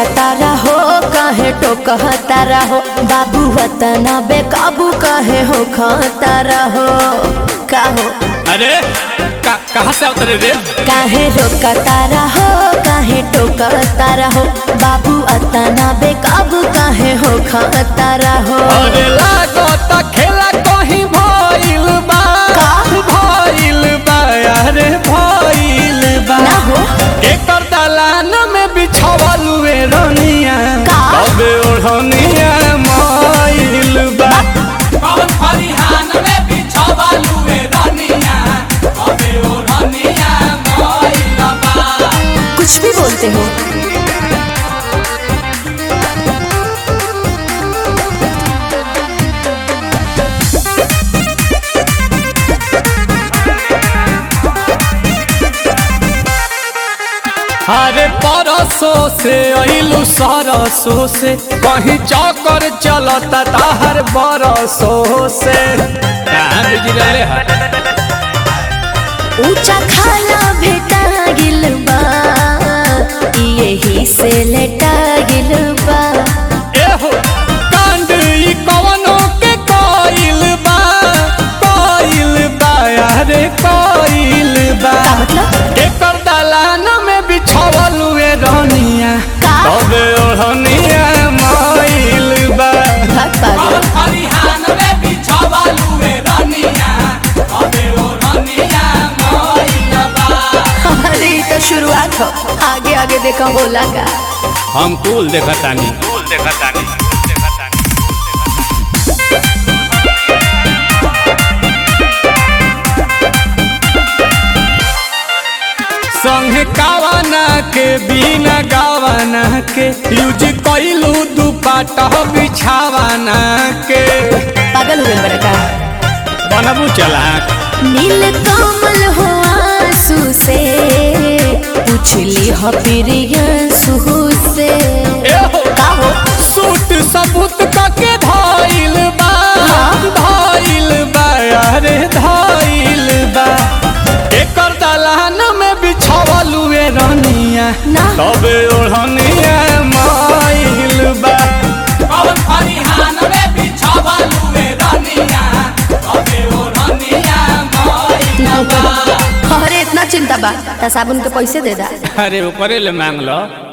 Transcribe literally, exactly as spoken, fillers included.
रोकता रहो कहे टोकता रहो बाबू वतना बेकाबू कहे हो खाता रहो का हो। अरे का, कहाँ से उतरे रे? काहे रोकता रहो काहे टोकता रहो बाबू अतना बेकाबू कहे हो खाता रहो। अरे लागता खेला कहीं भइल बा भइल बा अरे भइल बा ना हो एकर दलान में बिछावल हुए रनिया कबे ओढ़निया माइल बा कौन फरिहान में बिछावल हुए रनिया कबे ओढ़निया माइल बा। कुछ भी बोलते हो। अरे परसों से अइलू सरसों से कहीं चौकर चलता ताहर बरसों से ऊंचा खाला भेटा गिल बा यही से लेटा गिल बा। एहो कांड ई कवनो के कोइल बा कोइल बा अरे कोइल बा मतलब एकर दलान में बिछावल हुए रनिया तबे ओढ़निया माइल बा। भाग पागल फरिहान में बिछावल हुए रनिया तबे ओढ़निया माइल बा। अरे ये तो शुरुआत हो आगे आगे देखा बोला का। हम कूल देखतानी कूल देखतानी संगे कावाना के बिना गावाना के यूज कइलू दुपट्टा बिछावाना के पागल हो गए बड़ा का। बनबू चला नील कमल हो आंसू से पूछली हो प्रियंसू से का हो। सूट सबूत के धाइल बा धाइल बा अरे धाइल बा एकर दलान में बिछावल हुए रनिया ना तबे ओढ़निया माइल बा। कौन फरिहान में बिछावल हुए रनिया तबे ओढ़निया माइल बा। अरे इतना चिंता बा त साबुन के पैसे दे दा। अरे ऊपरे ले मांग लो।